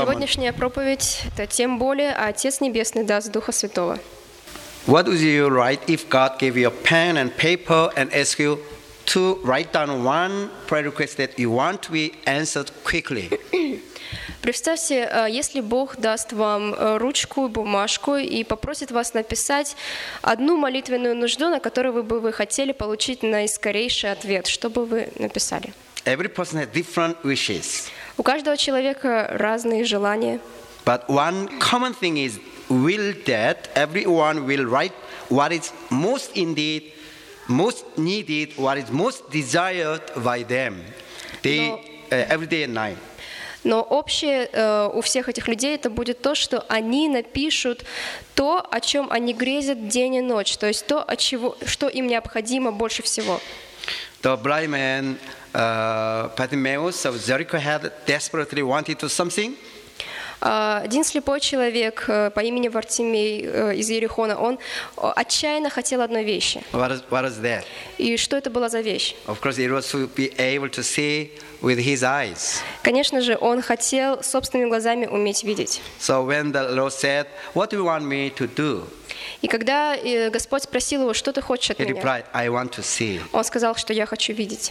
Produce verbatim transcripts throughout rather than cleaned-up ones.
Сегодняшняя проповедь — это тем более, а Отец Небесный даст Духа Святого. What would you write if God gave you a pen and paper and asked you to write down one prayer request that you want to be answered quickly? Представьте, если Бог даст вам ручку, бумажку и попросит вас написать одну молитвенную нужду, на которую вы бы вы хотели получить наискорейший ответ, что бы вы написали? Every person has different wishes. У каждого человека разные желания. But one common thing is will that everyone will write what is most indeed, most needed, what is most desired by them, day, Но- uh, every day and night. Но общее э, у всех этих людей это будет то, что они напишут то, о чем они грезят день и ночь, то есть то, от чего, что им необходимо больше всего. The blind man, uh, Bartimaeus of Jericho, had desperately wanted to something. А, Один слепой человек э, по имени Вартимей э, из Иерихона, он э, отчаянно хотел одной вещи. What is, what is that? И что это была за вещь? Of course, it was to be able to see with his eyes. Конечно же, он хотел собственными глазами уметь видеть. So when the Lord said, "What do you want me to do?" И когда э, Господь спросил его, что ты хочешь от he меня, replied, "I want to see." он сказал, что я хочу видеть.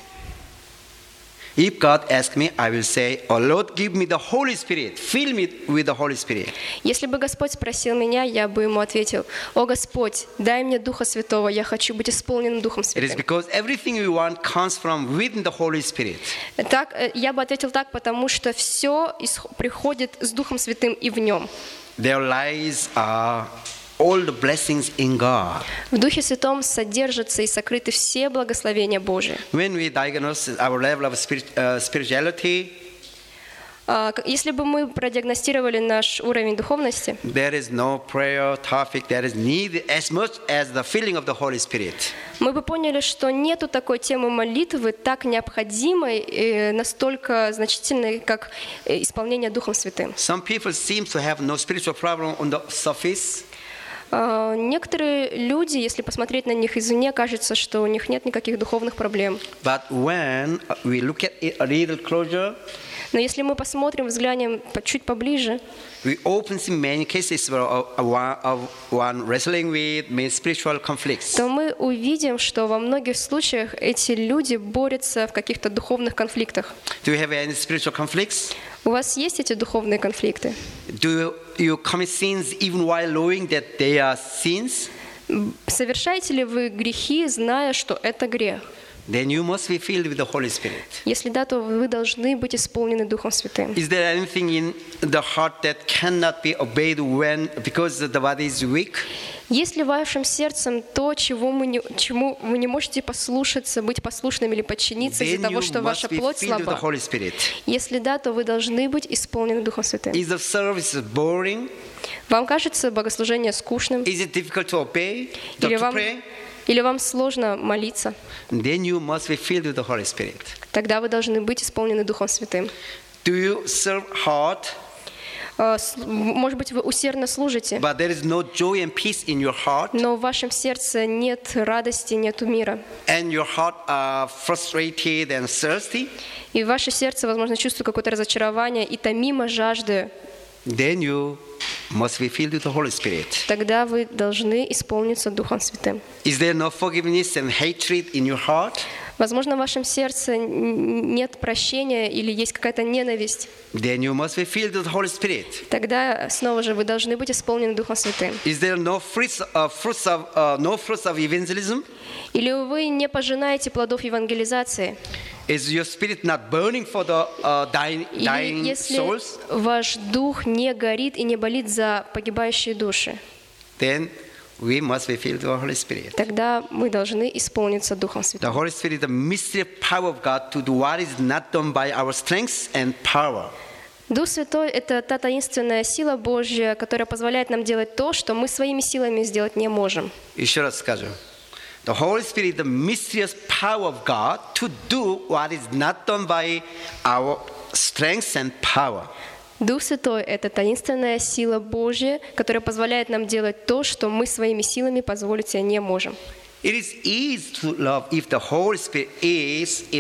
If God asks me, I will say, "Oh Lord, give me the Holy Spirit. Fill me with the Holy Spirit." Если бы Господь спросил меня, я бы ему ответил: «О Господь, дай мне Духа Святого, я хочу быть исполненным Духом It is Святым». because everything we want comes from within the Holy Spirit. Так, э, я бы ответил так, потому что все приходит с Духом Святым и в нем. There lies uh, all the blessings in God. В Духе Святом содержатся и сокрыты все благословения Божии. When we diagnose our level of spirit, uh, spirituality, А, к- Если бы мы продиагностировали наш уровень духовности, there is no prayer topic that is needed as much as the filling of the Holy Spirit. мы бы поняли, что нету такой темы молитвы, так необходимой, и настолько значительной, как э, исполнение Духом Святым. Some people seem to have no spiritual problem on the surface, А, Некоторые люди, если посмотреть на них извне, кажется, что у них нет никаких духовных проблем. but when we look at it a little closer, Но если мы посмотрим, взглянем по- чуть поближе, we often see many cases where of of one, of one wrestling with many spiritual conflicts. то мы увидим, что во многих случаях эти люди борются в каких-то духовных конфликтах. Do you have any spiritual conflicts? У вас есть эти духовные конфликты? Do you, you commit sins even while knowing that they are sins? М, Совершаете ли вы грехи, зная, что это грех? Then you must be filled with the Holy Spirit. Если да, то вы должны быть исполнены Духом Святым. Is there anything in the heart that cannot be obeyed when because the body is weak? Есть ли в вашем сердце то, чего мы не, чему вы не можете послушаться, быть послушными или подчиниться из-за Then того, you что ваша must be плоть filled with the слаба? Holy Spirit. Если да, то вы должны быть исполнены Духом Святым. Is the service boring? Вам кажется богослужение скучным? Is it difficult to obey? To, Или to вам, pray? или вам сложно молиться? Then you must be filled with the Holy Spirit. Тогда вы должны быть исполнены Духом Святым. Do you serve hard, А, с- Может быть, вы усердно служите, but there is no joy and peace in your heart, но в вашем сердце нет радости, нет мира. and your heart are frustrated and thirsty? И в ваше сердце, возможно, чувствует какое-то разочарование и томимо жажды. Then you must be filled with the Holy Spirit. Тогда вы должны исполниться Духом Святым. Is there no forgiveness and hatred in your heart? Возможно, в вашем сердце н- нет прощения или есть какая-то ненависть. Then you must be filled with the Holy Spirit. Тогда, снова же, вы должны быть исполнены Духом Святым. Is there no fruits, uh, fruits of uh, no fruits of evangelism? Или вы не пожинаете плодов евангелизации? Is your spirit not burning for the uh, dying, Или dying если souls? ваш дух не горит и не болит за погибающие души, Then we must be filled with the Holy Spirit. тогда мы должны исполниться Духом The Святым. Holy Spirit is the mystery power of God to do what is not done by our strength and power. Дух Святой — это та таинственная сила Божья, которая позволяет нам делать то, что мы своими силами сделать не можем. Еще раз скажу. The Holy Spirit is the mysterious power of God to do what is not done by our strength and power. Дух Святой — это таинственная сила Божья, которая позволяет нам делать то, что мы своими силами позволить себе не можем. It is easy to love if the Holy Spirit is in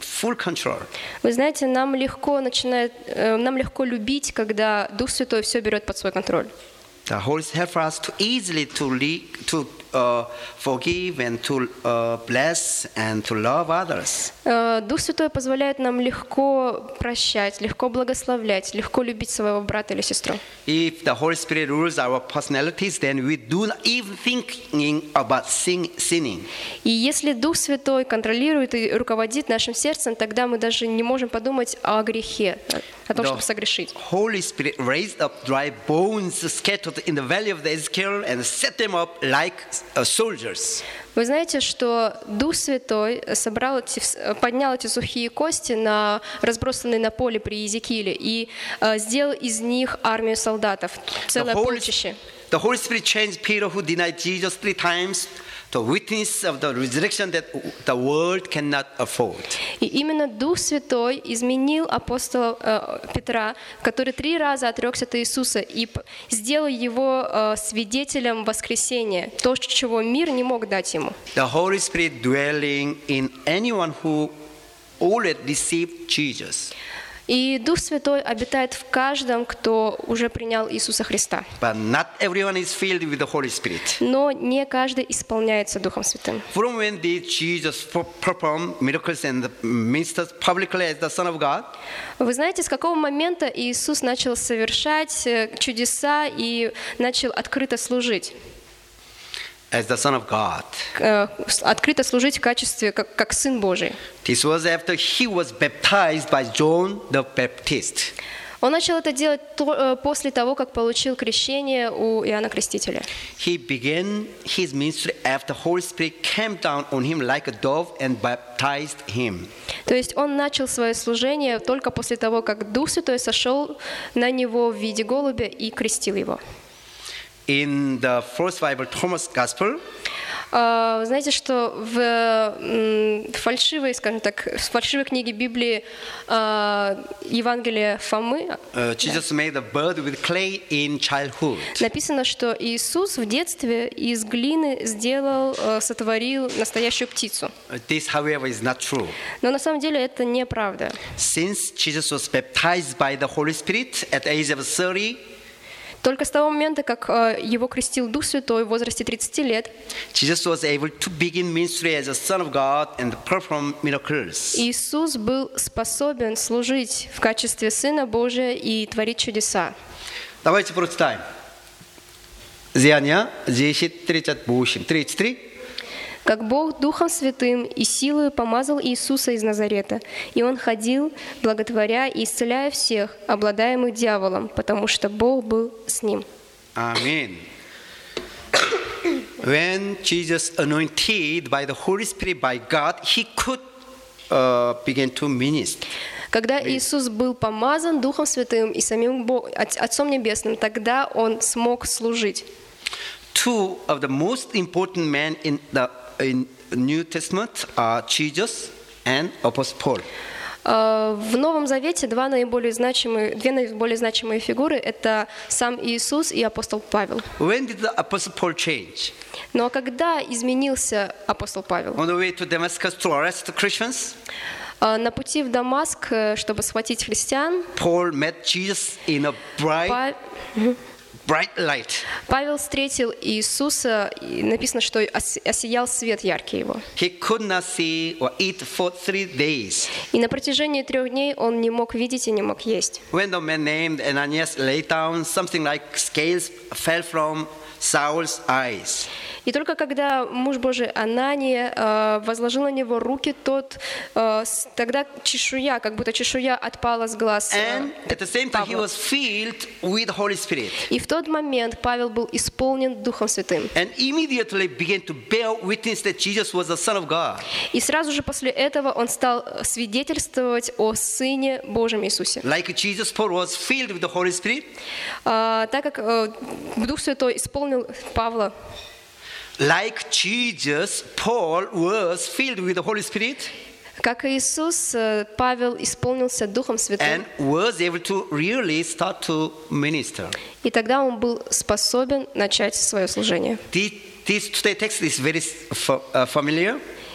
full control. Вы знаете, нам легко начинает, э, нам легко любить, когда Дух Святой все берет под свой контроль. The Holy Spirit helps us to easily to lead, to uh, forgive and to uh, bless and to love others. Э, Дух Святой позволяет нам легко прощать, легко благословлять, легко любить своего брата или сестру. If the Holy Spirit rules our personalities, then we do not even thinking about sin, sinning. И если Дух Святой контролирует и руководит нашим сердцем, тогда мы даже не можем подумать о грехе, о том, чтобы согрешить. Holy Spirit raised up dry bones scattered in the valley of the Ezekiel and set them up like uh, soldiers. Вы знаете, что Дух Святой собрал эти, поднял эти сухие кости, на, разбросанные на поле при Иезекииле, и uh, сделал из них армию солдатов, целое полчище. The Holy Spirit changed Peter, who denied Jesus three times, to witness of the resurrection that the world cannot afford. И именно Дух Святой изменил апостола э, Петра, который три раза отрекся от Иисуса, и сделал его э, свидетелем воскресения, то, чего мир не мог дать ему. The Holy Spirit dwelling in anyone who already received Jesus. И Дух Святой обитает в каждом, кто уже принял Иисуса Христа. But not everyone is filled with the Holy Spirit. Но не каждый исполняется Духом Святым. From when did Jesus perform miracles and ministered publicly as the Son of God? Вы знаете, с какого момента Иисус начал совершать чудеса и начал открыто служить? As the Son of God. Открыто служить в качестве как, как Сын Божий. This was after he was baptized by John the Baptist. Он начал это делать то, после того, как получил крещение у Иоанна Крестителя. He began his ministry after the Holy Spirit came down on him like a dove and baptized him. То есть он начал свое служение только после того, как Дух Святой сошел на него в виде голубя и крестил его. In the first Bible, Thomas Gospel, Uh, вы знаете, что в м, фальшивой, скажем так, в фальшивой книге Библии uh, Евангелия Фомы uh, Jesus да, made a bird with clay in childhood. написано, что Иисус в детстве из глины сделал, uh, сотворил настоящую птицу. This, however, is not true. Но на самом деле это неправда. Since Jesus was baptized by the Holy Spirit at the age of thirty, только с того момента, как uh, его крестил Дух Святой в возрасте тридцати лет, Jesus was able to begin ministry as a Son of God and perform miracles. Иисус был способен служить в качестве Сына Божия и творить чудеса. Давайте прочитаем. Деяния десять тридцать восемь. тридцать три. Как Бог Духом Святым и силою помазал Иисуса из Назарета, и Он ходил, благотворя и исцеляя всех, обладаемых дьяволом, потому что Бог был с ним. Amen. When Jesus anointed by the Holy Spirit by God, he could uh, begin to minister. Когда Иисус был помазан Духом Святым и самим Бог, Отцом Небесным, тогда Он смог служить. Two of the most important men in the in New Testament are Jesus and Apostle Paul. Uh, в Новом Завете два наиболее значимые, две наиболее значимые фигуры – это сам Иисус и апостол Павел. When did the Apostle Paul change? Но когда изменился апостол Павел? On the way to Damascus to arrest the Christians? Uh, на пути в Дамаск, чтобы схватить христиан, Paul met Jesus in a bright, Па... bright light. Павел встретил Иисуса, и написано, что осиял свет яркий его. He could not see or eat for three days. И на протяжении трех дней он не мог видеть и не мог есть. When the man named Ananias lay down, something like scales fell from Saul's eyes. И только когда муж Божий Анания э, возложил на него руки, тот, э, с, тогда чешуя, как будто чешуя отпала с глаз э, And at the same time, he was filled with the Holy Spirit. И в тот момент Павел был исполнен Духом Святым. And immediately began to bear witness that Jesus was the Son of God. И сразу же после этого он стал свидетельствовать о Сыне Божьем Иисусе. Like Jesus, Paul was filled with the Holy Spirit. Uh, так как uh, Дух Святой исполнил Павла. Like Jesus, Paul was filled with the Holy Spirit. Как Иисус, Павел исполнился Духом Святым. And was able to really start to minister. И тогда он был способен начать свое служение. This, this today text is very familiar.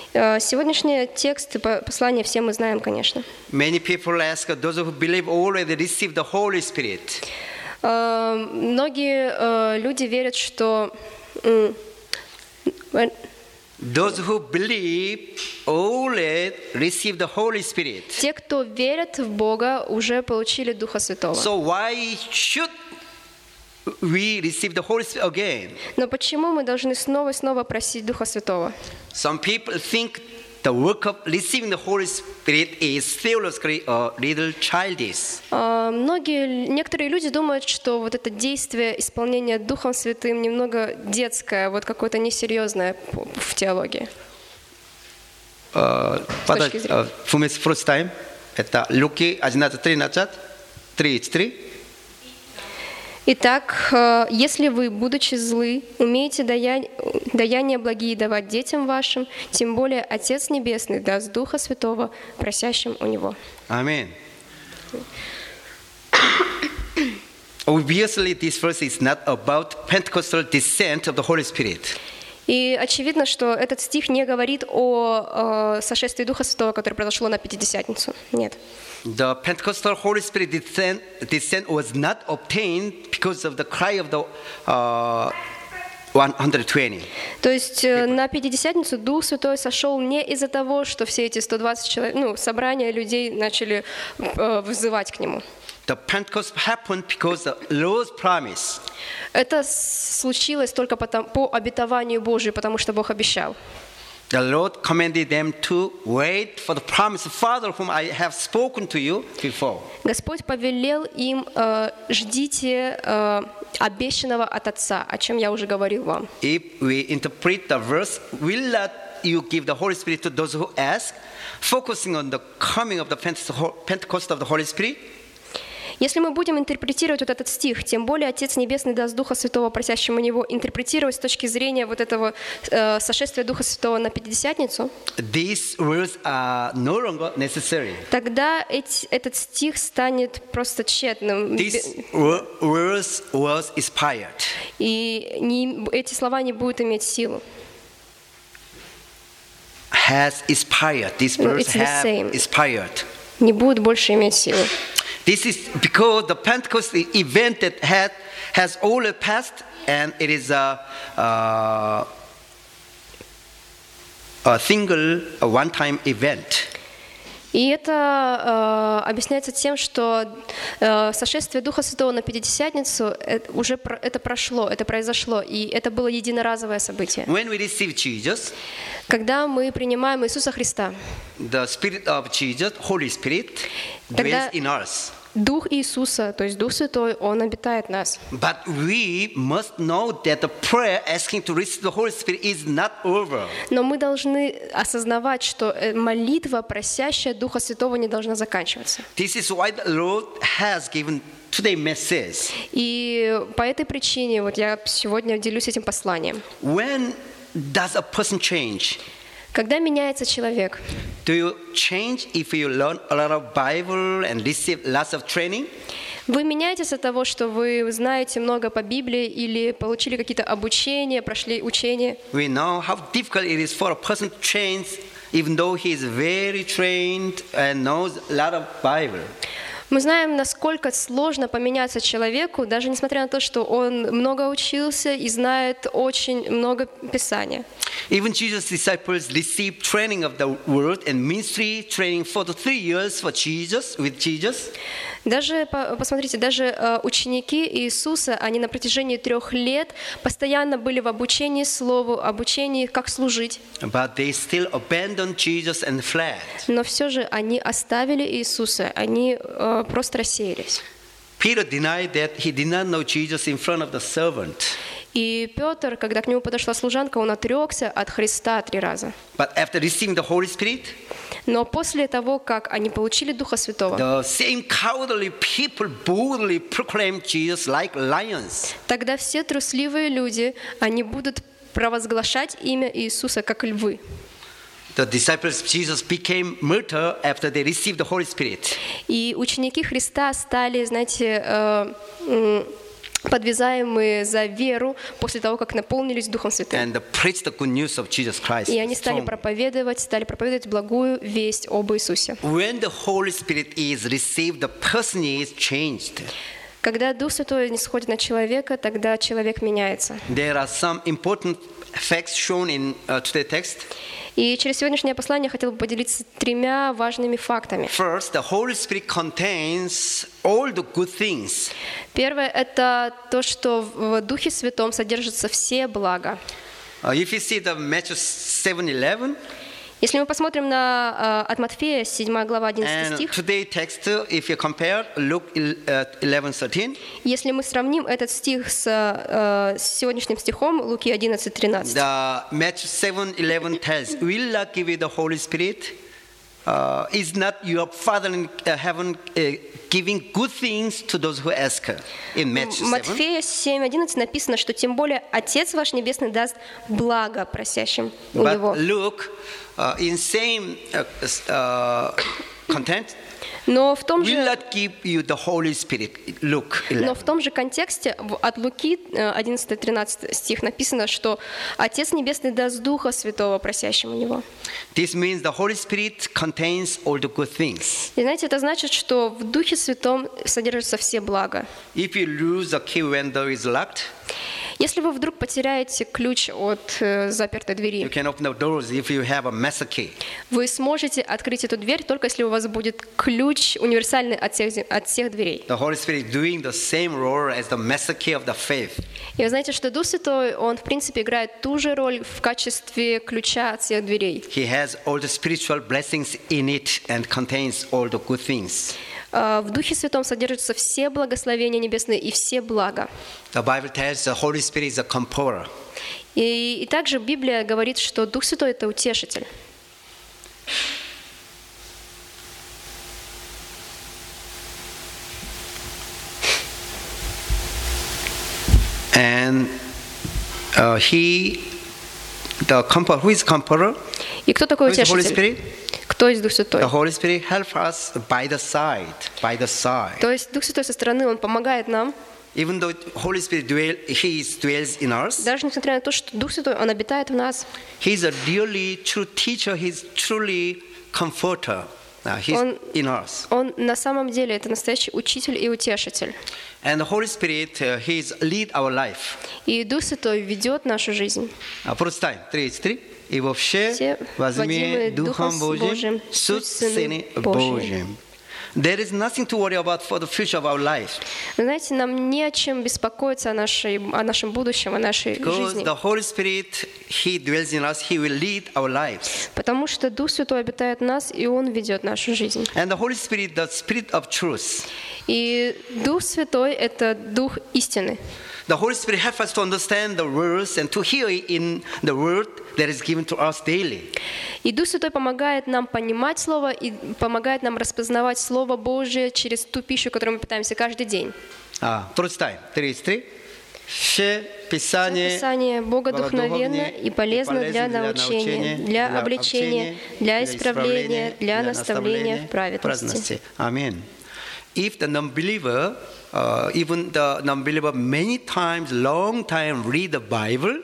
Э, Сегодняшний текст и по- послание все мы знаем, конечно. Many people ask, those who believe already received the Holy Spirit. Э, Многие э, люди верят, что м, when- Those who believe already received the Holy Spirit. те, кто верят в Бога, уже получили Духа Святого. So why should we receive the Holy Spirit again? Но почему мы должны снова и снова просить Духа Святого? Some people think the work of receiving the Holy Spirit is theologically a little childish. А, Многие, некоторые люди думают, что вот это действие исполнения Духом Святым немного детское, вот какое-то несерьезное в теологии. Uh, точки зрения. Вместе с first time, это Луки одиннадцать тринадцать, три четыре. Итак, э, если вы, будучи злы, умеете дая- даяния благие давать детям вашим, тем более Отец Небесный даст Духа Святого просящим у Него. Amen. Obviously, this verse is not about Pentecostal descent of the Holy Spirit. И очевидно, что этот стих не говорит о э, сошествии Духа Святого, которое произошло на Пятидесятницу. Нет. The Pentecostal Holy Spirit descent, descent was not obtained because of the cry of the uh, one hundred twenty. То есть э, на Пятидесятницу Дух Святой сошел не из-за того, что все эти сто двадцать человек, ну, собрания людей начали э, вызывать к Нему. The Pentecost happened because the Lord's promise. Это случилось только потом, по обетованию Божию, потому что Бог обещал. The Lord commanded them to wait for the promise of Father whom I have spoken to you before. Господь повелел им, э, ждите э, обещанного от Отца, о чем я уже говорил вам. If we interpret the verse, will not you give the Holy Spirit to those who ask, focusing on the coming of the Pentecost of the Holy Spirit? Если мы будем интерпретировать вот этот стих, тем более Отец Небесный даст Духа Святого, просящему Него, интерпретировать с точки зрения вот этого э, сошествия Духа Святого на Пятидесятницу, These words are no longer necessary. тогда эти, этот стих станет просто тщетным. This wo- verse was inspired. И не, эти слова не будут иметь силу. Has inspired. This No, verse it's the have same. inspired. Не будут больше иметь силу. This is because the Pentecost event that had, has already passed, and it is a, uh, a single, a one-time event. И это э, объясняется тем, что э, сошествие Духа Святого на Пятидесятницу это уже про, это прошло, это произошло, и это было единоразовое событие. When we receive Jesus, Когда мы принимаем Иисуса Христа, the Spirit of Jesus, Holy Spirit, Тогда- dwells in us. Дух Иисуса, то есть Дух Святой, Он обитает в нас. But we must know that the prayer asking to receive the Holy Spirit is not over. Но мы должны осознавать, что э, молитва, просящая Духа Святого, не должна заканчиваться. This is why the Lord has given today message. И по этой причине вот я сегодня делюсь этим посланием. When does a person change? Когда меняется человек, Do you change if you learn a lot of Bible and receive lots of training? вы меняетесь от того, что вы знаете много по Библии или получили какие-то обучения, прошли учения. We know how difficult it is for a person to change even though he is very trained and knows a lot of Bible. Мы знаем, насколько сложно поменяться человеку, даже несмотря на то, что он много учился и знает очень много Писания. Even Jesus' disciples received training of the word and ministry training for the three years for Jesus, with Jesus. Даже, по- посмотрите, даже э, ученики Иисуса, они на протяжении трех лет постоянно были в обучении Слову, обучении, как служить. But they still abandoned Jesus and fled. Но все же они оставили Иисуса, они э, просто рассеялись. Peter denied that he did not know Jesus in front of the servant. И Петр, когда к нему подошла служанка, он отрекся от Христа три раза. But after receiving the Holy Spirit, Но после того, как они получили Духа Святого, the same cowardly people boldly proclaimed Jesus like lions. тогда все трусливые люди, они будут провозглашать имя Иисуса как львы. The disciples of Jesus became martyrs after they received the Holy Spirit. И ученики Христа стали, знаете, э, м, подвязаемые за веру после того, как наполнились Духом Святым. and preach the good news of Jesus Christ. И они стали strongly. проповедовать, стали проповедовать благую весть об Иисусе. When the Holy Spirit is received, the person is changed. Когда Дух Святой не сходит на человека, тогда человек меняется. There are some important facts shown in uh, today's text. И через сегодняшнее послание я хотела бы поделиться тремя важными фактами. First, the Holy Spirit contains all the good things. Первое – это то, что в Духе Святом содержатся все блага. Uh, if you see the Matthew seven eleven, Если мы посмотрим на э, от Матфея, седьмая глава, одиннадцатый and стих, today's text, if you compare Luke eleven thirteen, если мы сравним этот стих с, э, с сегодняшним стихом, Луки одиннадцать тринадцать, the Matthew seven eleven tells, "Will I give you the Holy Spirit? Uh, is not your Father in uh, heaven uh, giving good things to those who ask her?" In Matthew seven. Матфея семь одиннадцать написано, что тем более Отец ваш Небесный даст благо просящим у But Него. Luke, uh, in same uh, uh, content, Но в том will же, not give you the Holy Spirit. Luke но eleven. в том же контексте в- от Луки одиннадцать тринадцать стих написано, что Отец Небесный даст Духа Святого просящим у Него. This means the Holy Spirit contains all the good things. И знаете, это значит, что в Духе Святом содержатся все блага. If you lose the key when door is locked, Если вы вдруг потеряете ключ от э, запертой you двери, can open the doors if you have a master key. вы сможете открыть эту дверь только если у вас будет ключ универсальный от всех, зе- от всех дверей. The Holy Spirit is doing the same role as the master key of the faith. И вы знаете, что Дух Святой, Он, в принципе, играет ту же роль в качестве ключа от всех дверей. He has all the spiritual blessings in it and contains all the good things. А, В Духе Святом содержатся все благословения небесные и все блага. The Bible tells the Holy Spirit is a comforter. И, и также Библия говорит, что Дух Святой – это утешитель. And uh, he, the comfort, who is comforter? И кто такой Who is the Holy утешитель? Spirit? Кто есть Дух Святой? The Holy Spirit helps us by the side, by the side. То есть Дух Святой со стороны, Он помогает нам, Even though Holy Spirit dwell, He is dwells in us, даже несмотря на то, что Дух Святой, Он обитает в нас. He is a really true teacher. He is truly comforter. Uh, he's Он- in us. Он на самом деле это настоящий учитель и утешитель. And the Holy Spirit, uh, He is lead our life. И Дух Святой ведет нашу жизнь. Uh, Прочитаем. тридцать три. И вообще Все возьми водимые Духом Духом Божьим, Божьим, суть суть Сыны Сыны Божьи. Божьим. There is nothing to worry about for the future of our life. Вы знаете, нам не о чем беспокоиться о, нашей, о нашем будущем, о нашей Because жизни. the Holy Spirit, He dwells in us. He will lead our lives. Потому что Дух Святой обитает в нас, и Он ведет нашу жизнь. And the Holy Spirit, the Spirit of truth. И Дух Святой – это Дух истины. The Holy Spirit helps us to understand the words and to hear in the word that is given to us daily. И Дух Святой помогает нам понимать Слово и помогает нам распознавать Слово Божие через ту пищу, которую мы питаемся каждый день. А, прочитаем. тридцать три. Все Писание, Писание богодухновенно и полезно для научения, для обличения, для исправления, для наставления в праведности. Amen. If the non-believer, uh, even the non-believer many times, long time read the Bible,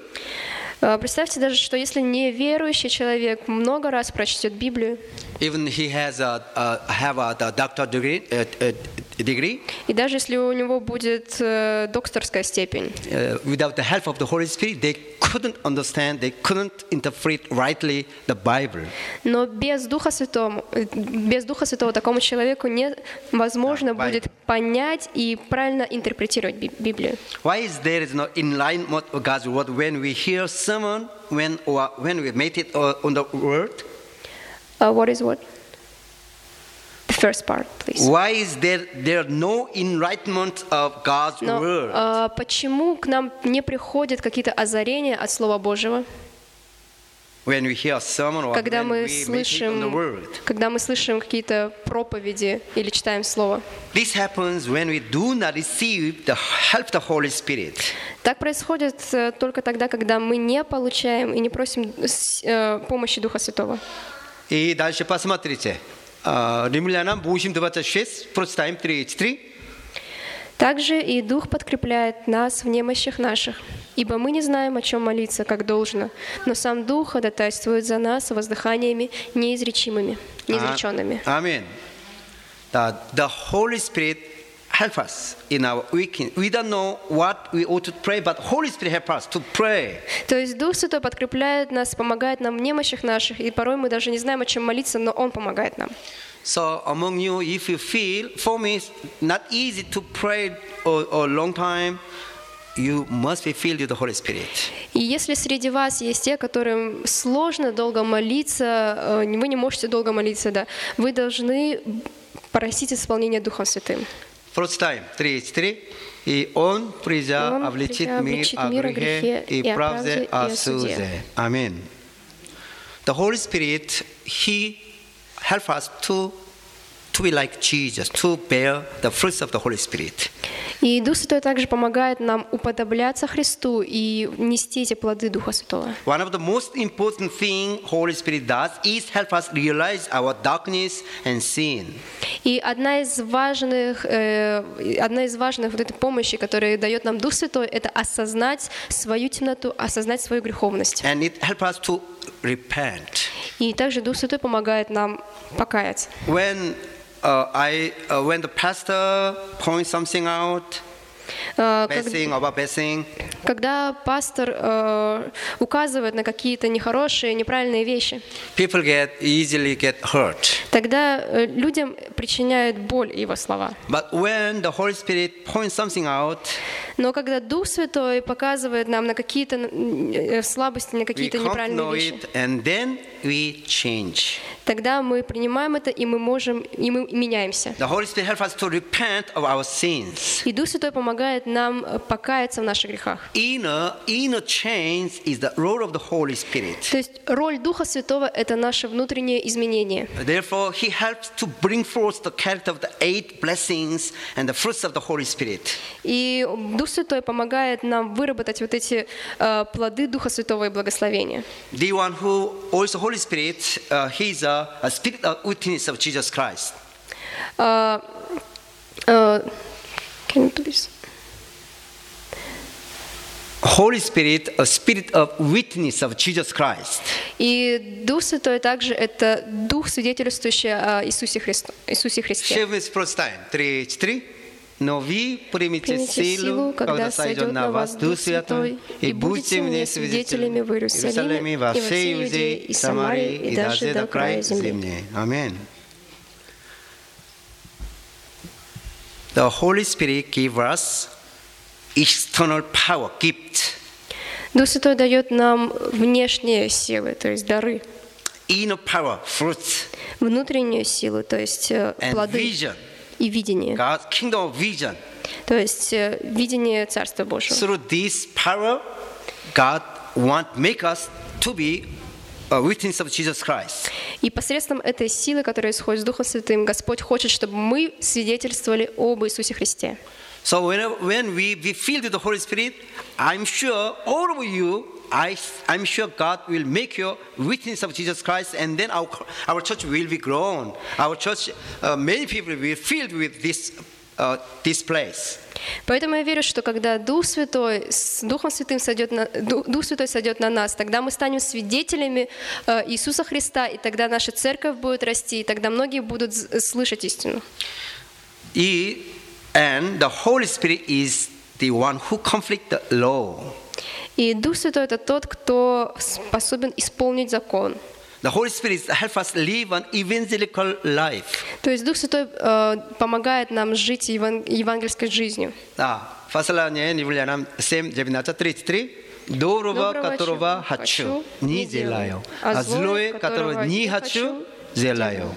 А, Представьте даже, что если неверующий человек много раз прочтет Библию, even he has a, a have a, the doctor degree, uh, uh, degree и даже если у него будет э, докторская степень, uh, without the help of the Holy Spirit, they couldn't understand, they couldn't interpret rightly the Bible. но без Духа Святого, э, без Духа Святого такому человеку невозможно Да, будет понять и правильно интерпретировать Би- Библию. Why is there is no alignment of God's word when we hear sermon, when or when we meditate on the word? Uh, what is what? The first part, please. Why is there there no enlightenment of God's Но word? а, почему к нам не приходят какие-то озарения от Слова Божьего, When we hear a sermon or когда when мы we meditate on the слышим, word? когда мы слышим какие-то проповеди или читаем Слово? This happens when we do not receive the help of the Holy Spirit. Так происходит э, только тогда, когда мы не получаем и не просим с- э, помощи Духа Святого. И дальше посмотрите. А, Римлянам восемь двадцать шесть, прочитаем тридцать три. Также и Дух подкрепляет нас в немощах наших, ибо мы не знаем, о чем молиться, как должно, но сам Дух ходатайствует за нас воздыханиями неизречимыми, неизреченными. Аминь. The, the Holy Spirit help us in our weakness. We don't know what we ought to pray, but Holy Spirit help us to pray. То есть Дух Святой подкрепляет нас, помогает нам в немощах наших, и порой мы даже не знаем, о чем молиться, но Он помогает нам. So among you, if you feel, for me, it's not easy to pray a, a long time, you must be filled with the Holy Spirit. И если среди вас есть те, которым сложно долго молиться, э, вы не можете долго молиться, да, вы должны просить исполнения Духом Святым. First time, тридцать три. И Он, придя, Он, обличит придя, мир обличит о мир о грехе грехе и и о правде правде о и о суде. суде. Аминь. The Holy Spirit, He help us to to be like Jesus, to bear the fruits of the Holy Spirit. И Дух Святой также помогает нам уподобляться Христу и нести эти плоды Духа Святого. One of the most important thing Holy Spirit does is help us realize our darkness and sin. И одна из важных, э, одна из важных вот этой помощи, которую дает нам Дух Святой, это осознать свою темноту, осознать свою греховность. And it help us to repent. И также Дух Святой помогает нам покаяться. When uh, I, uh, when the pastor points something out, Э, bad как- thing about bad thing, Когда пастор э, указывает на какие-то нехорошие, неправильные вещи, people get easily get hurt. тогда э, людям причиняют боль его слова. But when the Holy Spirit points something out, Но когда Дух Святой показывает нам на какие-то э, слабости, на we какие-то come to неправильные know вещи, it, and then we change. тогда мы принимаем это, и мы можем, и мы меняемся. The Holy Spirit helps us to repent of our sins. И Дух Святой помогает нам э, покаяться в наших грехах. Inner, inner change is the role of the Holy Spirit. То есть роль Духа Святого — это наше внутреннее изменение. Therefore, He helps to bring forth the character of the eight blessings and the fruits of the Holy Spirit. И Дух Святой помогает нам выработать вот эти э, плоды Духа Святого и благословения. The one who also Holy Spirit, uh, He is a, a spirit of witness of Jesus Christ. Uh, uh, can you please? Holy Spirit, a spirit of witness of Jesus Christ. И Дух Святой также это Дух, свидетельствующий о Иисусе, Христу, Иисусе Христе. Share with first time. Три, четыре. Но вы примите Примите силу, силу, когда сойдет на вас Дух Святой, и будете мне свидетелями в Иерусалиме, во и во всей всей Иудее Иудее, и и Самарии, Самарии, и даже до края земли. Amen. The Holy Spirit gives us external power, gift, Дух Святой дает нам внешние силы, то есть дары, inner power, fruits, внутреннюю силу, то есть э, and плоды vision. и видение, God's kingdom of vision. то есть э, видение Царства Божьего. Through this power, God want make us to be a witness of Jesus Christ. И посредством этой силы, которая исходит с Духом Святым, Господь хочет, чтобы мы свидетельствовали об Иисусе Христе. So when, when we be filled with the Holy Spirit, I'm sure all of you, I, I'm sure God will make you witness of Jesus Christ, and then our, our church will be grown. Our church, uh, many people will be filled with this, uh, this place. Поэтому я верю, что когда Дух Святой с Духом Святым сойдет на, Дух, Дух Святой сойдет на нас, тогда мы станем свидетелями э, Иисуса Христа, и тогда наша церковь будет расти, и тогда многие будут з- слышать истину. И, and the Holy Spirit is the one who conflict the law. И Дух Святой — это тот, кто способен исполнить закон. The Holy Spirit helps us live an evangelical life. То есть Дух Святой э, помогает нам жить еван- евангельской жизнью. Да, послание евреянам семь девятнадцать тридцать три. Доброго, Доброго, которого чего хочу, хочу, не не делаю, делаю, а а злое, злое, которого которого не не хочу, хочу, делаю.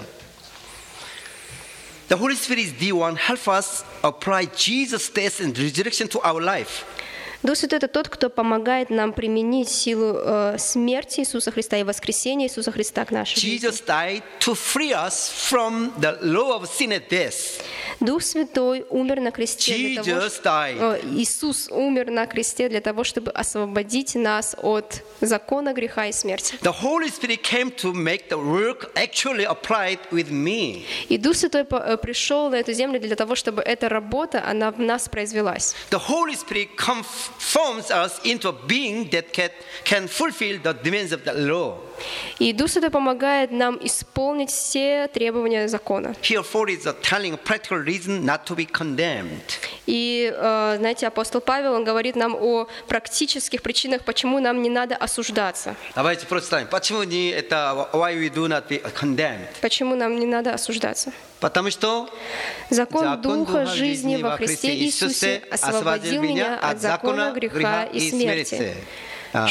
The Holy Spirit is the one help us apply Jesus' death and resurrection to our life. Дух Святой — это тот, кто помогает нам применить силу э, смерти Иисуса Христа и воскресения Иисуса Христа к нашей жизни. Jesus died to free us from the law of sin and death. Дух Святой умер на кресте для того, Jesus что- died. э, Иисус умер на кресте для того, чтобы освободить нас от закона греха и смерти. The Holy Spirit came to make the work actually applied with me. И Дух Святой по- э, пришел на эту землю для того, чтобы эта работа, она в нас произвелась. The Holy Spirit conforms us into a being that can, can fulfill the demands of the law. И Дух Святой помогает нам исполнить все требования закона. Here for is a telling a practical reason not to be condemned. И, э, знаете, апостол Павел, он говорит нам о практических причинах, почему нам не надо осуждаться. Давайте прочитаем. Почему не это why we do not be condemned? Почему нам не надо осуждаться? Потому что Закон, Закон Духа Духа жизни во Христе Иисусе освободил меня от закона греха и смерти, А.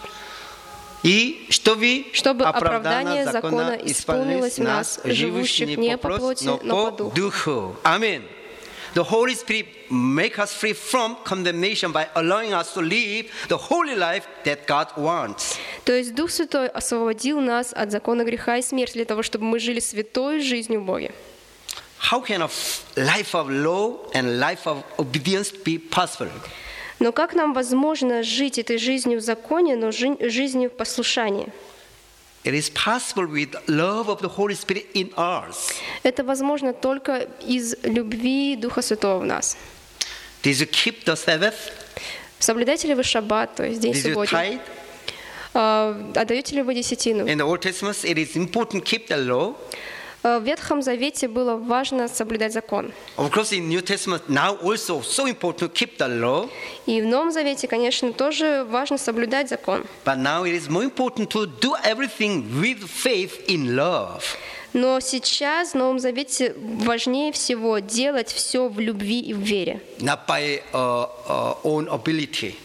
И чтобы, чтобы оправдание закона исполнилось в нас, живущих не по плоти, но по Духу. Аминь. The Holy Spirit make us free from condemnation by allowing us to live the holy life that God wants. То есть Дух Святой освободил нас от закона греха и смерти для того, чтобы мы жили святой жизнью в Боге. How can a life of law and life of obedience be possible? Но как нам возможно жить этой жизнью в законе, но жи- жизнью в послушании? It is possible with love of the Holy Spirit in us. Это возможно только из любви Духа Святого в нас. Did you keep the Sabbath? Соблюдаете ли вы шаббат, то есть день Did you субботний? tithe? А, Отдаете ли вы десятину? In the Old Testament, it is important to keep the law. А, В Ветхом Завете было важно соблюдать закон. Of course, in New Testament, now also so important to keep the law. И в Новом Завете, конечно, тоже важно соблюдать закон. But now it is more important to do everything with faith in love. Но сейчас в Новом Завете важнее всего делать все в любви и в вере. Not by uh, uh, own ability.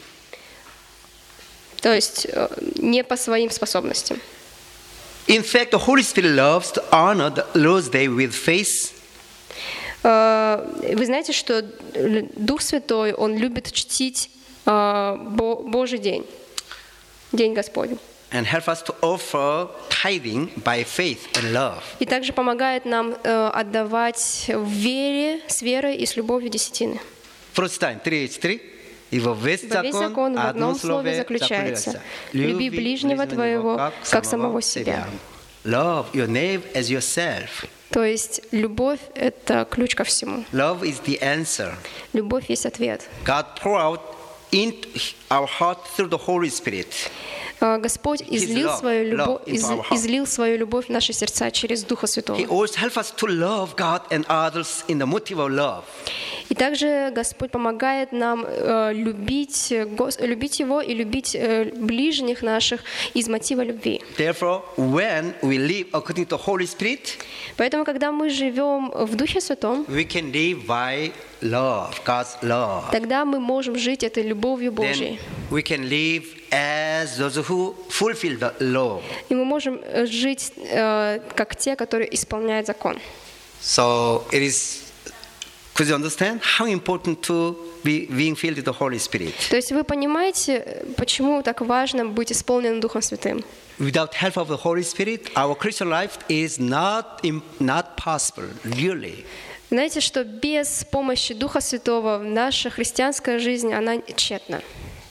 То есть э, не по своим способностям. In fact, the Holy Spirit loves to honor the Lord's Day with faith. Э, Вы знаете, что Дух Святой, Он любит чтить э, Бо- Божий день, День Господень. And help us to offer tithing by faith and love. И также помогает нам э, отдавать в вере, с верой и с любовью десятины. Прочитаем тридцать три. Ибо весь Ибо весь закон в одном слове заключается: «Люби ближнего твоего, как самого себя». Love your neighbor as yourself. То есть любовь — это ключ ко всему. Love is the answer. Любовь есть ответ. God pour out into our heart through the Holy Spirit. Э, Господь излил love, свою, любовь, love into из- our heart. излил свою любовь в наши сердца через Духа Святого. He always helps us to love God and others in the motive of love. И также Господь помогает нам э, любить, Гос- любить Его и любить э, ближних наших из мотива любви. Therefore, when we live according to the Holy Spirit, Поэтому, когда мы живем в Духе Святом, we can live by love, God's love. тогда мы можем жить этой любовью Божьей. Then we can live as those who fulfill the law. И мы можем э, жить э, как те, которые исполняют закон. So it is. Could you understand how important to be being filled with the Holy Spirit? То есть вы понимаете, почему так важно быть исполненным Духом Святым? Without help of the Holy Spirit, our Christian life is not im- not possible, really. Знаете, что без помощи Духа Святого наша христианская жизнь, она тщетна.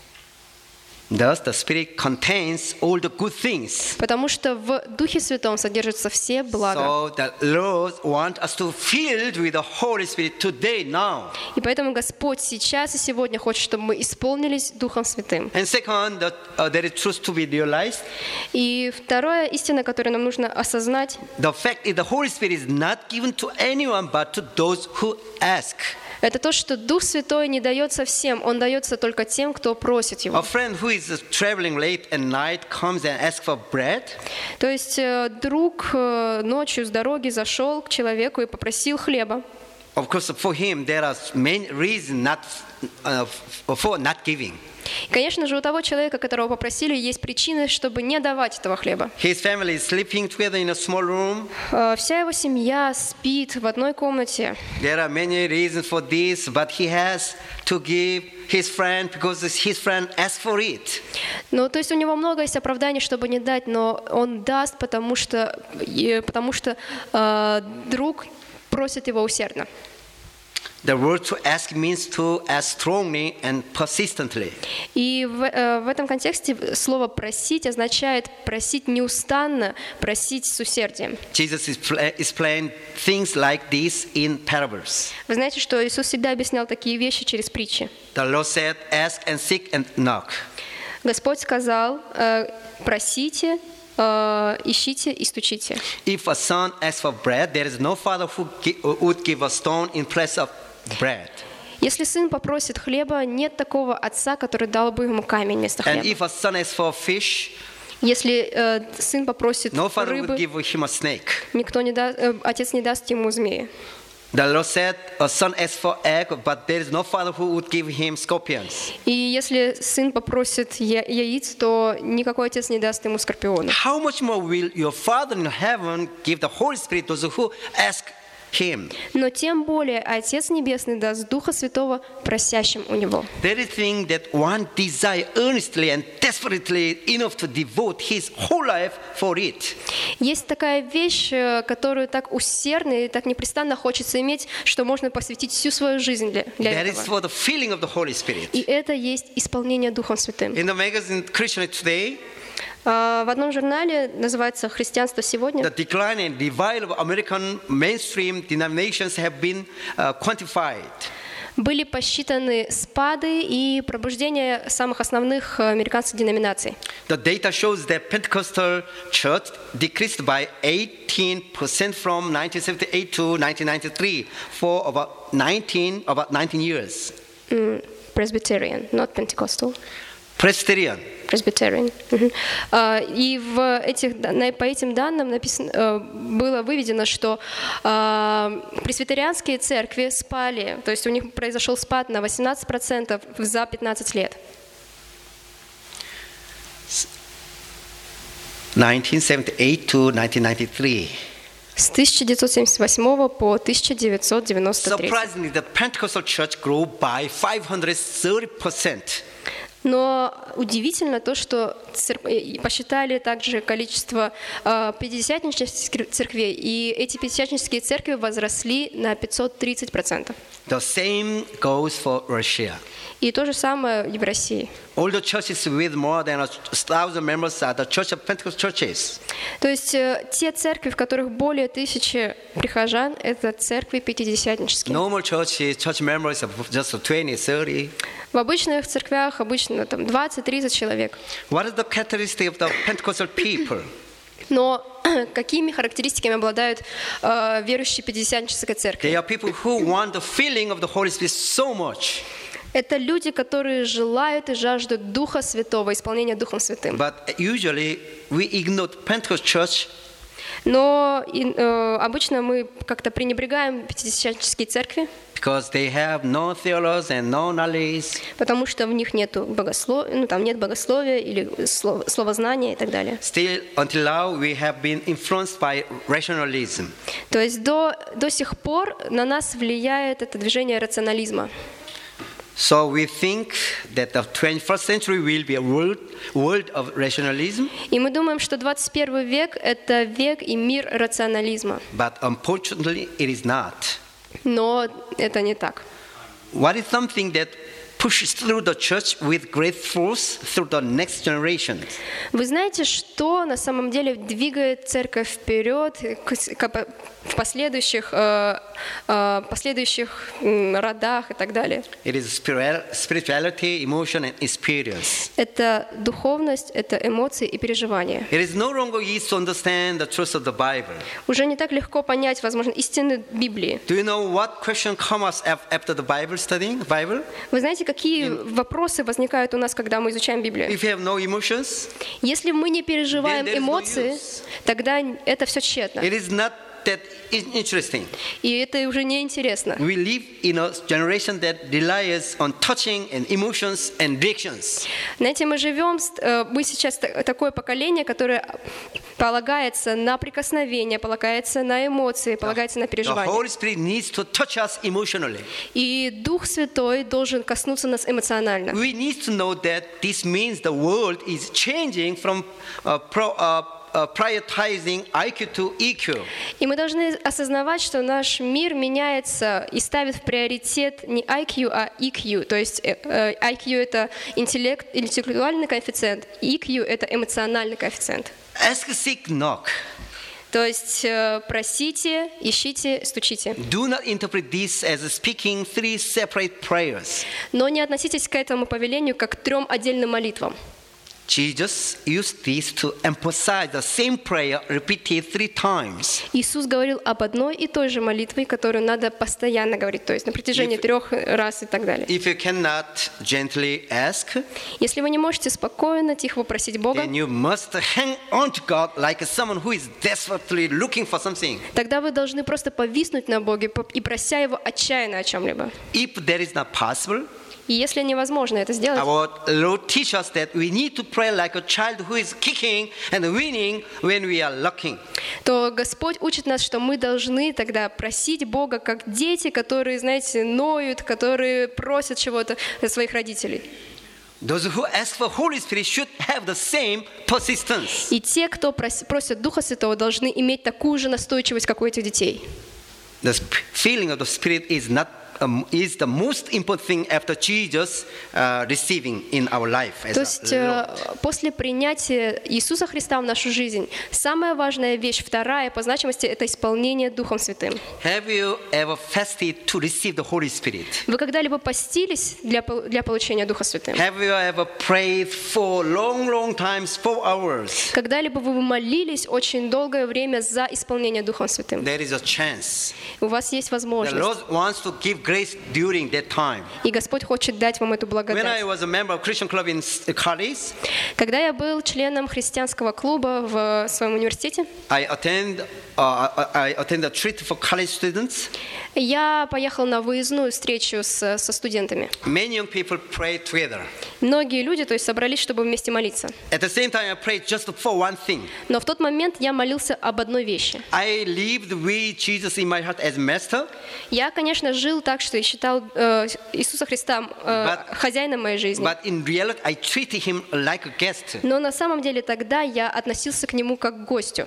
Thus, the Spirit contains all the good things. Потому что в Духе Святом содержатся все блага. So the Lord wants us to filled with the Holy Spirit today, now. И поэтому Господь сейчас и сегодня хочет, чтобы мы исполнились Духом Святым. And second, that uh, there is truth to be realized. И вторая истина, которую нам нужно осознать, The fact is the Holy Spirit is not given to anyone but to those who ask. это то, что Дух Святой не дается всем, Он дается только тем, кто просит A Его. friend who is traveling late at night comes and asks for bread. То есть э, друг э, ночью с дороги зашел к человеку и попросил хлеба. of course, for him, there are many reasons not uh, for not giving. И, конечно же, у того человека, которого попросили, есть причины, чтобы не давать этого хлеба. His family is sleeping together in a small room. Э, Вся его семья спит в одной комнате. There are many reasons for this, but he has to give his friend because his friend asked for it. Ну, то есть у него много есть оправданий, чтобы не дать, но он даст, потому что, и- потому что э, друг просит его усердно. The word to ask means to ask strongly and persistently. И в, э, в этом контексте слово «просить» означает просить неустанно, просить с усердием. Jesus expla- explained things like this in parables. Вы знаете, что Иисус всегда объяснял такие вещи через притчи. The Lord said, ask and seek and knock. Господь сказал, э, просите, э, ищите и стучите. If a son asks for bread, there is no father who gi- would give a stone in place of bread. Если сын попросит хлеба, нет такого отца, который дал бы ему камень вместо And хлеба. if a son asks for fish, Если э, сын попросит no father would рыбы, give him a snake. никто не да, э, отец не даст ему змеи. The Lord said, a son asks for egg, but there is no father who would give him scorpions. И если сын попросит я- яиц, то никакой отец не даст ему скорпиона. How much more will your Father in heaven give the Holy Spirit to those who ask him? Но тем более Отец Небесный даст Духа Святого просящим у Него. There is thing that one desire earnestly and desperately enough to devote his whole life for it. Есть такая вещь, э, которую так усердно и так непрестанно хочется иметь, что можно посвятить всю свою жизнь для, для That is этого. for the feeling of the Holy Spirit. И это есть исполнение Духом Святым. In the magazine Christian Today, А, В одном журнале, называется «Христианство сегодня», the decline and divide of American mainstream denominations have been uh, quantified. были посчитаны спады и пробуждение самых основных э, американских деноминаций. The data shows that Pentecostal church decreased by eighteen percent from nineteen seventy-eight to nineteen ninety-three for about nineteen, about nineteen years. М, Presbyterian, not Pentecostal. Presbyterian. Presbyterian. Мгм. А, И в этих, да- на- по этим данным написано, э, было выведено, что а, пресвитерианские церкви спали, то есть у них произошел спад на восемнадцать процентов за пятнадцать лет. nineteen seventy-eight to nineteen ninety-three. С тысяча девятьсот семьдесят восьмого по тысяча девятьсот девяносто третий. Surprisingly, the Pentecostal church grew by five hundred thirty percent. Но удивительно то, что церк- и посчитали также количество э, пятидесятнических церквей, и эти пятидесятнические церкви возросли на пятьсот тридцать процентов. The same goes for Russia. И то же самое и в России. All the churches with more than a thousand members are the Church of Pentecostal churches. То есть э, те церкви, в которых более тысячи прихожан, это церкви пятидесятнические. Normal churches, church members are just twenty, thirty. В обычных церквях обычно там двадцать-тридцать человек. What is the characteristic of the Pentecostal people? Но какими характеристиками обладают э, верующие пятидесятнической церкви? They are people who want the feeling of the Holy Spirit so much. Это люди, которые желают и жаждут Духа Святого, исполнения Духом Святым. But usually we ignore Pentecostal church Но и, э, обычно мы как-то пренебрегаем пятидесятнические церкви, because they have no theology and no knowledge. потому что в них нету богослов... ну, там нет богословия или слов- словознания и так далее. Still, until now, we have been influenced by rationalism. То есть до, до сих пор на нас влияет это движение рационализма. So we think that the twenty-first century will be a world, world of rationalism, И мы думаем, что двадцать первый век – это век и мир рационализма. but unfortunately it is not. Но это не так. What is something that pushes through the church with great force through the next generation? Вы знаете, что на самом деле двигает церковь вперед к- к- в последующих, э, э, последующих м, родах и так далее? It is spiritual- spirituality, emotion, and experience. Это духовность, это эмоции и переживания. It is no longer easy to understand the truth of the Bible. Уже не так легко понять, возможно, истины Библии. Do you know what question comes up after the Bible studying Bible? Вы знаете, какие вопросы возникают у нас, когда мы изучаем Библию? If you have no emotions, Если мы не переживаем Then there is no эмоции, use. тогда это все тщетно. it is not that interesting. И это уже не интересно. We live in a generation that relies on touching and emotions and reactions. Знаете, мы живем, мы сейчас такое поколение, которое полагается на прикосновение, полагается на эмоции, полагается на The переживания. Holy Spirit needs to touch us emotionally. И Дух Святой должен коснуться нас эмоционально. We need to know that this means the world is changing from uh, pro, uh, uh, prioritizing I Q to E Q. И мы должны осознавать, что наш мир меняется и ставит в приоритет не I Q, а E Q. То есть э, I Q — это интеллект, интеллектуальный коэффициент, E Q — это эмоциональный коэффициент. Ask, seek, knock. То есть э, просите, ищите, стучите. Do not interpret this as speaking three separate prayers. Но не относитесь к этому повелению как к трем отдельным молитвам. Jesus used this to emphasize the same prayer repeated three times. Иисус говорил об одной и той же молитве, которую надо постоянно говорить, то есть на протяжении If- трех раз и так далее. If you cannot gently ask, Если вы не можете спокойно, тихо попросить Бога, then you must hang on to God like someone who is desperately looking for something. тогда вы должны просто повиснуть на Боге по- и прося Его отчаянно о чем-либо. If that is not possible, И если невозможно это сделать, our Lord teaches us that we need to pray like a child who is kicking and winning when we are looking. то Господь учит нас, что мы должны тогда просить Бога, как дети, которые, знаете, ноют, которые просят чего-то от своих родителей. Those who ask for Holy Spirit should have the same persistence. И те, кто прос- просят Духа Святого, должны иметь такую же настойчивость, как у этих детей. The sp- feeling of the Spirit is not um, is the most important thing after Jesus uh, receiving in our life as То a есть э, Lord. после принятия Иисуса Христа в нашу жизнь, самая важная вещь, вторая по значимости, это исполнение Духом Святым. Have you ever fasted to receive the Holy Spirit? Вы когда-либо постились для, пол- для получения Духа Святым? Have you ever prayed for long, long times, four hours? Когда-либо вы молились очень долгое время за исполнение Духом Святым? There is a chance. У вас есть The возможность. Lord wants to give grace during that time. И Господь хочет дать вам эту When I благодать. was a member of Christian club in s- college, Когда я был членом христианского клуба в своем университете, I attend uh, I attend a treat for college students. я поехал на выездную встречу с- со студентами. Many young people pray together. Многие люди, то есть, собрались, чтобы вместе молиться. At the same time, I prayed just for one thing. Но в тот момент я молился об одной вещи. I lived with Jesus in my heart as master, Я, конечно, жил так, что и считал э, Иисуса Христа э, But- хозяином моей жизни. but in reality, I treated him like a guest. Но на самом деле тогда я относился к нему как к гостю.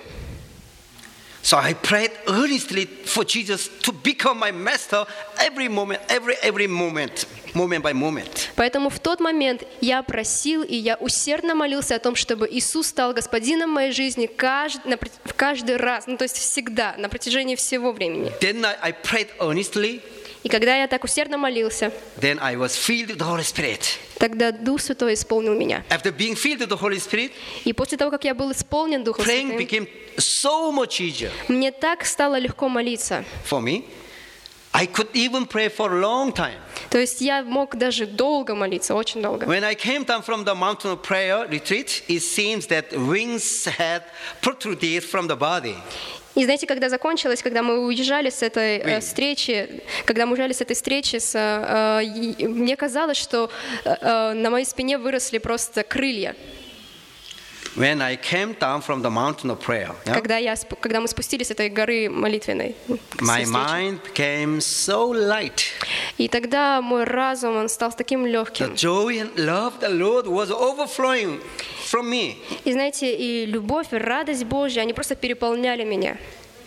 So I prayed earnestly for Jesus to become my master every moment, every every moment, moment by moment. Поэтому в тот момент я просил и я усердно молился о том, чтобы Иисус стал господином моей жизни кажд- на прот- в каждый раз, ну то есть всегда, на протяжении всего времени. Then I, I prayed earnестly. И когда я так усердно молился, Then I was filled with the Holy Spirit. тогда Дух Святой исполнил меня. After being filled with the Holy Spirit, И после того, как я был исполнен Духом praying Святым, became so much easier мне так стало легко молиться. for me. I could even pray for a long time. То есть я мог даже долго молиться, очень долго. When I came down from the mountain of prayer retreat, it seems that wings had protruded from the body. И знаете, когда закончилось, когда мы уезжали с этой э, Oui. встречи, когда мы уезжали с этой встречи, с, э, и мне казалось, что э, э, на моей спине выросли просто крылья. When I came down from the mountain of prayer, yeah, Когда, я, сп- когда мы спустились с этой горы молитвенной. с my встречи. mind became so light. И тогда мой разум, он стал таким The легким. joy and love of the Lord was overflowing from me. И знаете, и любовь, и радость Божья, они просто переполняли меня.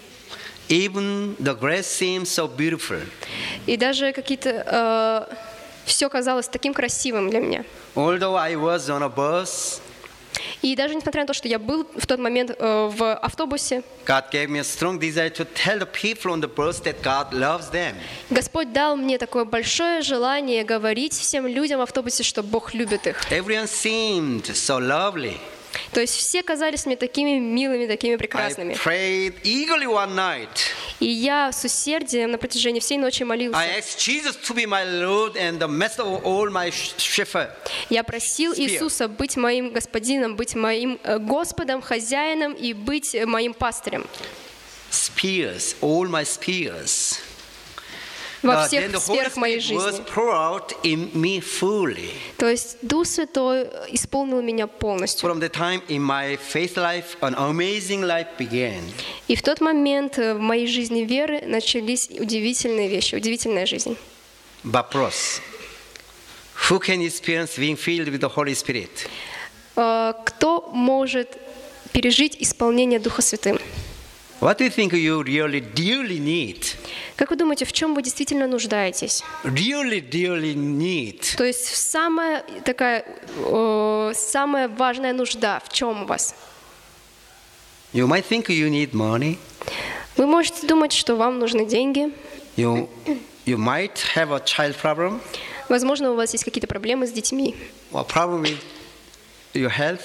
Even the grass seemed so beautiful. И даже какие-то... все казалось таким красивым для меня. Although I was on a bus, И даже несмотря на то, что я был в тот момент э, в автобусе, God gave me a strong desire to tell the people on the bus that God loves them. Господь дал мне такое большое желание говорить всем людям в автобусе, что Бог любит их. Everyone seemed so lovely. То есть все казались мне такими милыми, такими I прекрасными. prayed eagerly one night. И я с усердием на протяжении всей ночи молился. I asked Jesus to be my Lord and the master of all my shepherd. Я просил Spear. Иисуса быть моим господином, быть моим э, Господом, хозяином и быть э, моим пастырем. spheres, all my spheres. во Uh, всех then the Holy сферах моей Spirit was жизни. poured out in me fully. То есть Дух Святой исполнил меня полностью. From the time in my faith life, an amazing life began. И в тот момент в моей жизни веры начались удивительные вещи, удивительная жизнь. Вопрос. Who can experience being filled with the Holy Spirit? А, Кто может пережить исполнение Духа Святым? What do you think you really, dearly need? Как вы думаете, в чем вы действительно нуждаетесь? Really, dearly need. То есть самая такая, э, самая важная нужда в чем у вас? You might think you need money. Вы можете думать, что вам нужны деньги. You, you might have a child problem Возможно, у вас есть какие-то проблемы с детьми. or problem with your health.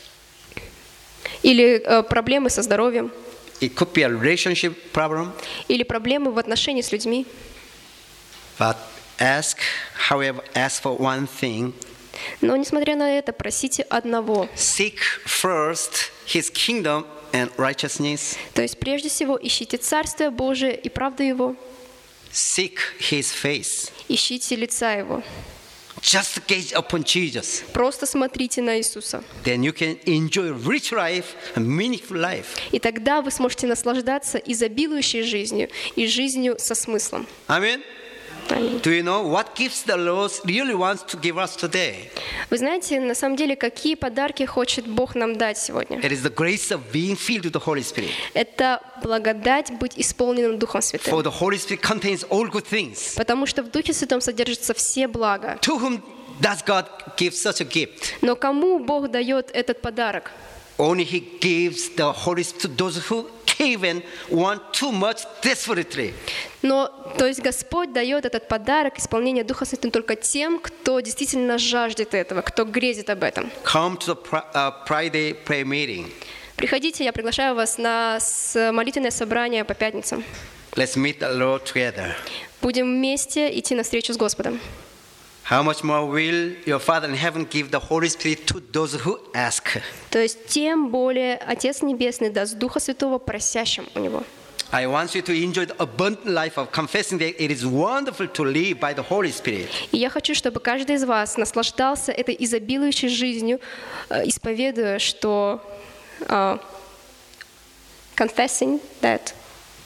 Или э, проблемы со здоровьем. It could be a relationship problem. Или проблемы в отношении с людьми. But ask, however, ask for one thing. Но, несмотря на это, просите одного. Seek first His kingdom and righteousness. То есть, прежде всего, ищите Царствие Божие и правду Его. Seek His face. Ищите лица Его. Just gaze upon Jesus. Просто смотрите на Иисуса. Then you can enjoy rich life and meaningful life. И тогда вы сможете наслаждаться изобилующей жизнью и жизнью со смыслом. Amen. Аминь. Do you know what gifts the Lord really wants to give us today? Вы знаете, на самом деле, какие подарки хочет Бог нам дать сегодня? It is the grace of being filled with the Holy Spirit. Это благодать быть исполненным Духом For Святым. the Holy Spirit contains all good things. Потому что в Духе Святом содержатся все блага. To whom does God give such a gift? Но кому Бог дает этот подарок? Only He gives the Holy Spirit to those who cave and want too much desperately. Но, то есть Господь дает этот подарок, исполнение Духа Святым, только тем, кто действительно жаждет этого, кто грезит об этом. Come to the pri- uh, Friday prayer meeting. Приходите, я приглашаю вас на с- молитвенное собрание по пятницам. Let's meet the Lord together. Будем вместе идти на встречу с Господом. How much more will your Father in heaven give the Holy Spirit to those who ask? То есть тем более Отец Небесный даст Духа Святого просящим у Него. I want you to enjoy the abundant life of confessing that it is wonderful to live by the Holy Spirit. И я хочу, чтобы каждый из вас наслаждался этой изобилующей жизнью, э, исповедуя, что э, confessing that,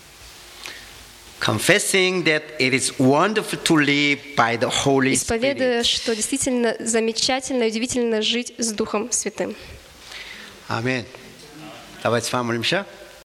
Confessing that it is wonderful to live by the Holy исповедуя, Spirit. что действительно замечательно и удивительно жить с Духом Святым. Amen. Давайте помолимся.